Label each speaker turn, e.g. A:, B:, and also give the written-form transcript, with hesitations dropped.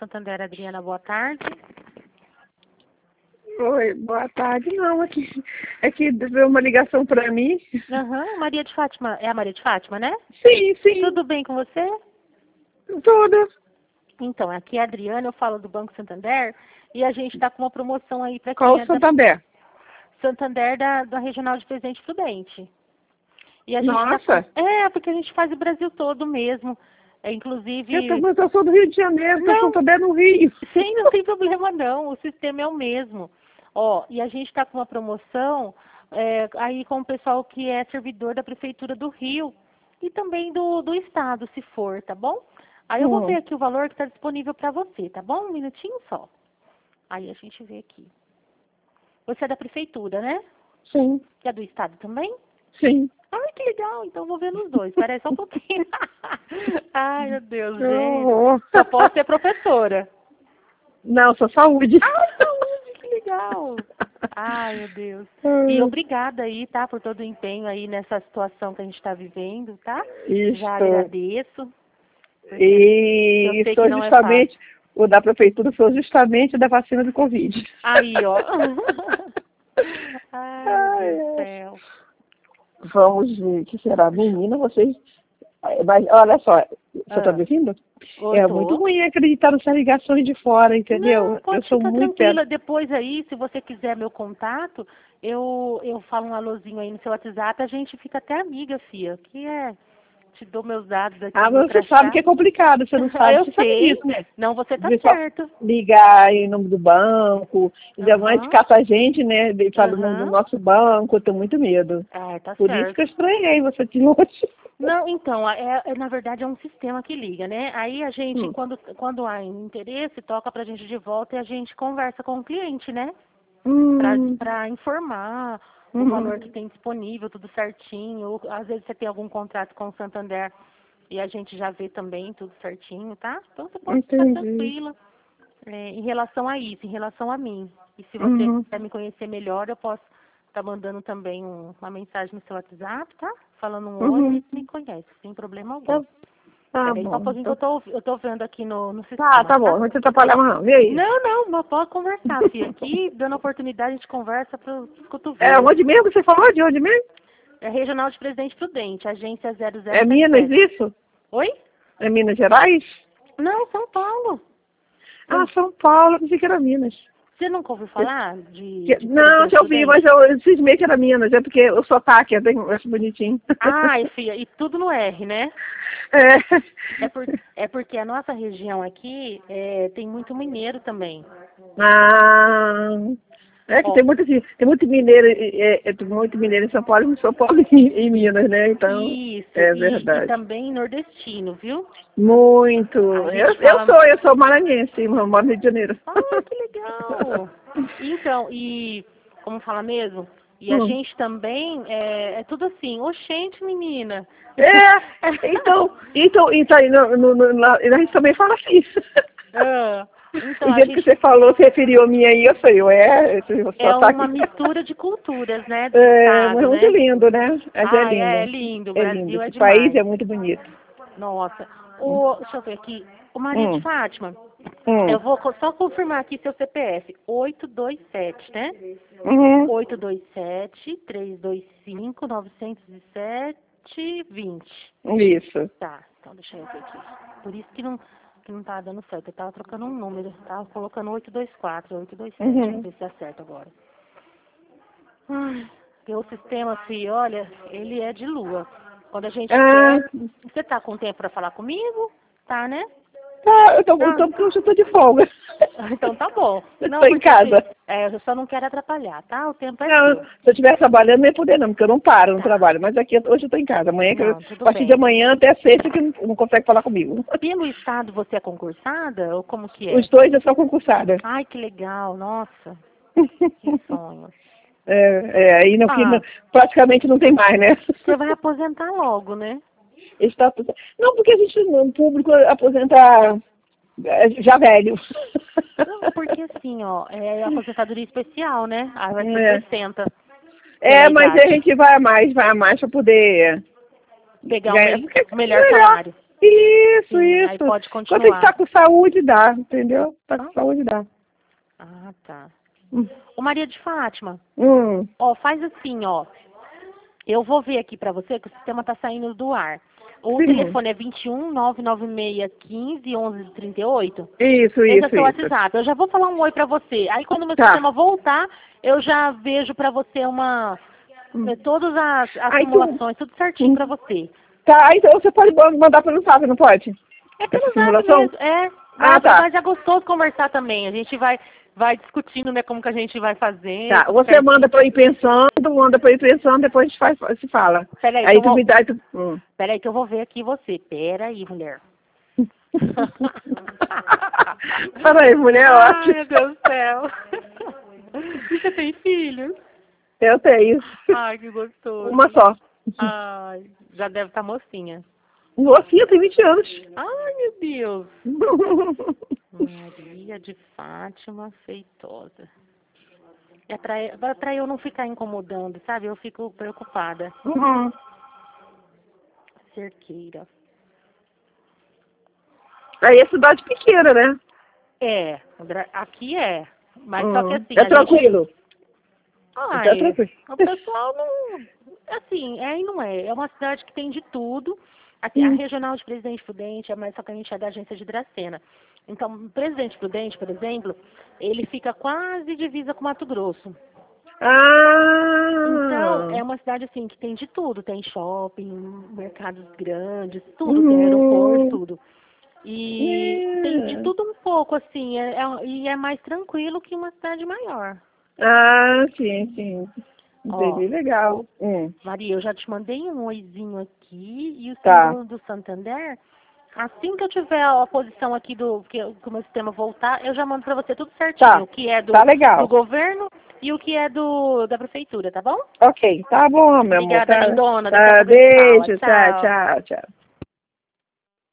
A: Santander, Adriana, boa tarde.
B: Oi, boa tarde. Não, aqui deu uma ligação para mim.
A: Maria de Fátima, é a Maria de Fátima, né?
B: Sim, sim.
A: Tudo bem com você?
B: Tudo.
A: Então, aqui é a Adriana, eu falo do Banco Santander e a gente está com uma promoção aí para quem
B: Qual
A: é
B: o Santander?
A: Santander da Regional de Presidente Prudente. E a gente
B: Nossa!
A: porque a gente faz o Brasil todo mesmo. Inclusive...
B: Eu sou do Rio de Janeiro, tô Santander no Rio.
A: Sim, não tem problema não, o sistema é o mesmo. Ó, e a gente está com uma promoção aí com o pessoal que é servidor da Prefeitura do Rio e também do Estado, se for, tá bom? Aí eu vou ver aqui o valor que está disponível para você, tá bom? Um minutinho só. Aí a gente vê aqui. Você é da Prefeitura, né?
B: Sim.
A: E é do Estado também?
B: Sim.
A: Ai, que legal. Então, vou ver nos dois. Espera aí só um pouquinho. Ai, meu Deus, gente. Só posso ser professora.
B: Não, sou saúde.
A: Ai, saúde, que legal. Ai, meu Deus. E obrigada aí, tá, por todo o empenho aí nessa situação que a gente está vivendo, tá?
B: Isso.
A: Já agradeço.
B: E sou justamente, o da Prefeitura, sou justamente da vacina do Covid.
A: Aí, ó. Ai, meu Deus do céu.
B: Vamos ver o que será. Menina, vocês... Mas olha só, você está me ouvindo? É muito ruim acreditar nessas ligações de fora, entendeu?
A: Não, pode ficar tranquila. Depois aí, se você quiser meu contato, eu falo um alôzinho aí no seu WhatsApp, a gente fica até amiga, Fia. Te dou meus dados aqui.
B: Ah, mas você sabe que é complicado, você não sabe.
A: Eu
B: você
A: sei.
B: Sabe disso, né?
A: Não, você tá certo.
B: Ligar em nome do banco, ainda mais de caça a gente, né? De falar do nosso banco, eu tenho muito medo.
A: Tá
B: Por
A: certo.
B: isso que eu estranhei você de longe.
A: Não, então, na verdade é um sistema que liga, né? Aí a gente, quando há interesse, toca pra gente de volta e a gente conversa com o cliente, né? Pra informar o valor que tem disponível, tudo certinho. Ou, às vezes você tem algum contrato com o Santander e a gente já vê também tudo certinho, tá? Então você pode ficar tranquila em relação a isso, em relação a mim. E se você quiser me conhecer melhor, eu posso estar mandando também uma mensagem no seu WhatsApp, tá? Falando um oi e me conhece, sem problema algum.
B: Tá
A: Peraí,
B: bom.
A: só um pouquinho que eu tô vendo aqui no sistema.
B: Tá bom, não vou te atrapalhar mais não. E aí?
A: Não, mas pode conversar, filha. Aqui, dando oportunidade, a gente conversa pros cotovelos.
B: Onde mesmo que você falou? De onde mesmo?
A: É Regional de Presidente Prudente, agência 0077.
B: É Minas, isso?
A: Oi?
B: É Minas Gerais?
A: Não, São Paulo.
B: Ah, São Paulo, eu pensei que era Minas.
A: Você nunca ouviu falar de
B: não, já ouvi, mas eu cismei que era Minas, é porque o sotaque é bem bonitinho.
A: Ai, filha, e tudo no R, né? É porque a nossa região aqui tem muito mineiro também.
B: Que tem muito mineiro, muito mineiro em São Paulo e São Paulo em Minas, né? Então,
A: isso,
B: é verdade.
A: E também nordestino, viu?
B: Muito. Eu sou maranhense, eu moro no Rio de Janeiro.
A: Ah, que legal. Então, como fala mesmo? E a gente também, é tudo assim, oxente, menina.
B: Então a gente também fala assim.
A: Então,
B: o jeito que você falou, se referiu a mim aí, eu falei,
A: uma mistura de culturas, né?
B: Mas muito lindo, né?
A: É lindo. O Brasil é
B: Esse
A: demais.
B: país é muito bonito.
A: Nossa. Deixa eu ver aqui. O Maria de Fátima, eu vou só confirmar aqui seu CPF. 827, né? 827-325-907-20.
B: Isso.
A: Tá, então deixa eu ver aqui. Por isso que não tá dando certo. Eu tava trocando um número. Tava colocando 824, 827. Vamos ver se acerta agora. Porque o sistema, filho, olha, ele é de lua. Quando a gente quer... Você tá com tempo pra falar comigo? Tá, né?
B: Eu tô de folga.
A: Então tá bom.
B: Estou em casa.
A: Eu só não quero atrapalhar, tá? O tempo é seu.
B: Se eu estiver trabalhando, não ia poder não, porque eu não paro no trabalho. Mas aqui, hoje eu tô em casa. Amanhã, a partir de amanhã até sexta, que não consegue falar comigo.
A: Pelo Estado, você é concursada? Ou como que é?
B: Os dois eu sou concursada.
A: Ai, que legal. Nossa. Que sonho.
B: Aí praticamente não tem mais, né?
A: Você vai aposentar logo, né?
B: Não, porque a gente, no público, aposenta já velho.
A: Não, porque assim, ó, é aposentadoria especial, né? Aí vai ser 60.
B: Mas a gente vai a mais para poder
A: pegar o melhor salário.
B: Isso,
A: Sim,
B: isso.
A: aí pode
B: Quando
A: continuar.
B: a gente tá com saúde, dá, entendeu? Tá com saúde, dá.
A: Ah, tá. Ô, Maria de Fátima, ó, faz assim, ó. Eu vou ver aqui pra você que o sistema tá saindo do ar. O telefone é 21 996 15 11 38.
B: Isso,
A: Esse é o
B: isso,
A: seu
B: isso.
A: WhatsApp. Eu já vou falar um oi pra você. Aí quando o meu
B: Tá.
A: sistema voltar, eu já vejo pra você todas as simulações, tudo certinho pra você.
B: Tá, então você pode mandar pelo WhatsApp, não pode?
A: É pelo
B: Essa
A: Zap
B: simulação?
A: mesmo,
B: Tá.
A: Mas é gostoso conversar também. A gente vai discutindo, né, como que a gente vai fazer.
B: Tá, você manda pra eu ir pensando, depois a gente se fala.
A: Peraí,
B: Aí tu me dá...
A: Peraí que eu vou ver aqui você. Peraí, mulher.
B: Peraí, mulher,
A: Ai,
B: ótimo.
A: meu Deus do céu. Você tem filhos?
B: Eu tenho.
A: Ai, que gostoso.
B: Uma só.
A: Ai, já deve estar mocinha.
B: Mocinha, tem 20 anos.
A: Ai, meu Deus. Maria de Fátima Feitosa. É pra eu não ficar incomodando, sabe? Eu fico preocupada. Cerqueira.
B: Aí é cidade pequena, né?
A: Aqui é. Mas só que assim...
B: É tranquilo?
A: Ai,
B: É tranquilo.
A: o pessoal não... Assim, e não é. É uma cidade que tem de tudo. Assim, a regional de Presidente Prudente, só que a gente é da agência de Dracena. Então, Presidente Prudente, por exemplo, ele fica quase divisa com Mato Grosso. Então, é uma cidade assim que tem de tudo. Tem shopping, mercados grandes, tudo. Tem aeroporto, tudo. E tem de tudo um pouco, assim. E é mais tranquilo que uma cidade maior.
B: Ah, sim. Entendi, legal.
A: Maria, eu já te mandei um oizinho aqui e o símbolo do Santander. Assim que eu tiver a posição aqui que o meu sistema voltar, eu já mando pra você tudo certinho. O que é do governo e o que é da prefeitura, tá bom?
B: Ok, tá bom, meu amor.
A: Obrigada, lindona.
B: Tá, beijo, tchau.